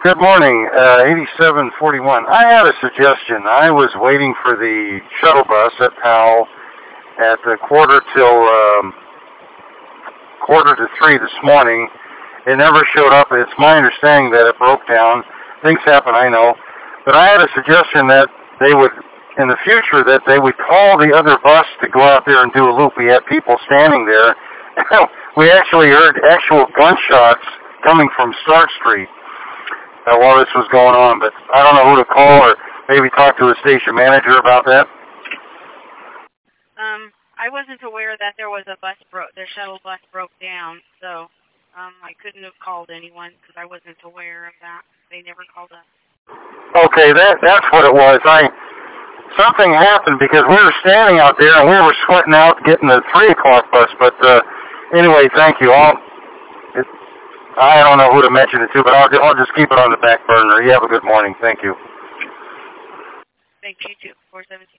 Good morning, 8741. I had a suggestion. I was waiting for the shuttle bus at Powell at quarter to 3 this morning. It never showed up. It's my understanding that it broke down. Things happen, I know. But I had a suggestion that they would, in the future, that they would call the other bus to go out there and do a loop. We had people standing there. We actually heard actual gunshots coming from Stark Street while this was going on. But I don't know who to call, or maybe talk to a station manager about that. I wasn't aware that there was their shuttle bus broke down, so I couldn't have called anyone because I wasn't aware of that. They never called us. Okay, that's what it was. Something happened because we were standing out there and we were sweating out getting the 3 o'clock bus. But anyway, thank you. I don't know who to mention it to, but I'll just keep it on the back burner. You have a good morning. Thank you. Thank you too. 417.